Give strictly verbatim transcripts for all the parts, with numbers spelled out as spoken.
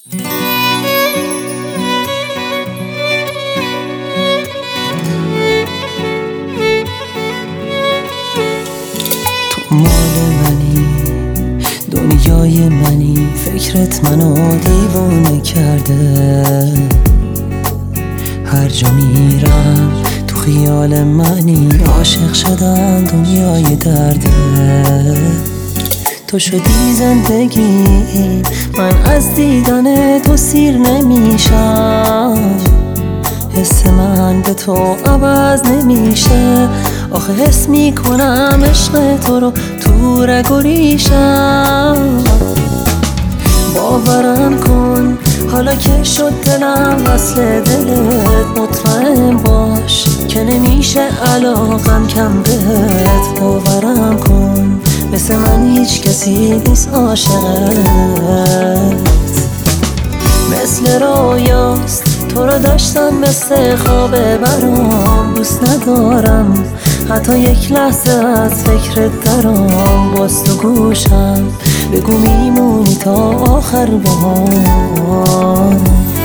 تو مال منی، دنیای منی، فکرت منو دیوونه کرده. هر جا میرم تو خیال منی، عاشق شدم دنیای درده. تو شدی زندگی، من از دیدن تو سیر نمیشم. حس من به تو عوض نمیشه، آخه حس میکنم عشق تو رو تو رگ و ریشم. باورم کن حالا که شد دلم وصل دلت، مطمئن باش که نمیشه علاقم کم بهت. باورم کن مثل من هیچ کسی نیست عاشقت. مثل رویاست تو رو داشتم، مثل خوابه برام دوست ندارم. حتی یک لحظه از فکرت درام، باز تو گوشم بگو میمونی تا آخر بهار.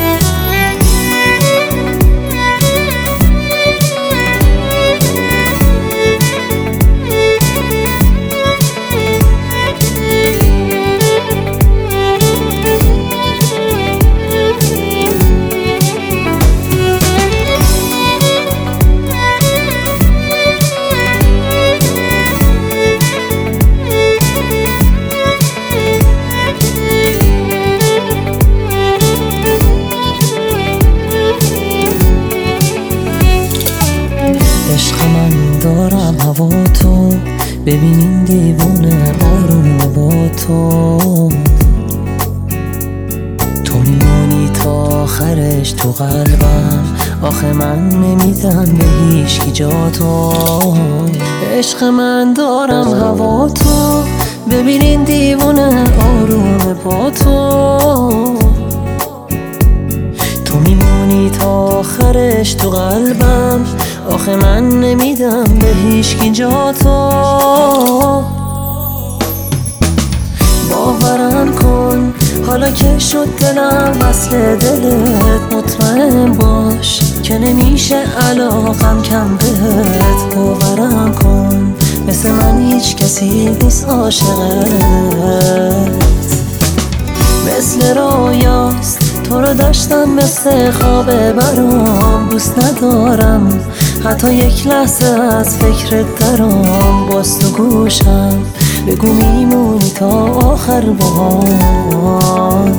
عشق من دارم هوا تو، ببین این دیوونه آروم با تو. تو میمونی تا آخرش تو قلبم، آخه من نمیدم به هیچکی جا تو. عشق من دارم هوا تو، ببین این دیوونه آروم با تو. تو میمونی تا آخرش تو قلبم، آخه من نمیدم به هیچکی جا تو. باورم کن حالا که شد دلم وصل دلت، مطمئن باش که نمیشه علاقم کم بهت. باورم کن مثل من هیچ کسی نیست عاشقت. مثل رویاست تو رو داشتم، مثل خوابه برام دوست ندارم. حتی یک لحظه از فکرت درام، باز تو گوشم بگو میمونی تا آخر بهار.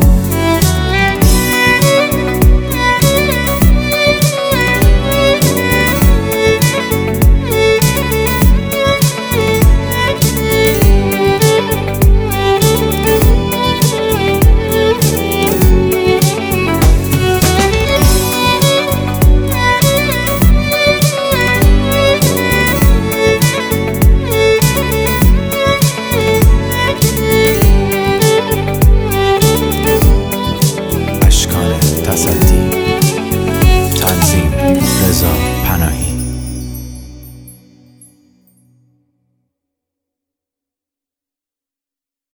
تصدی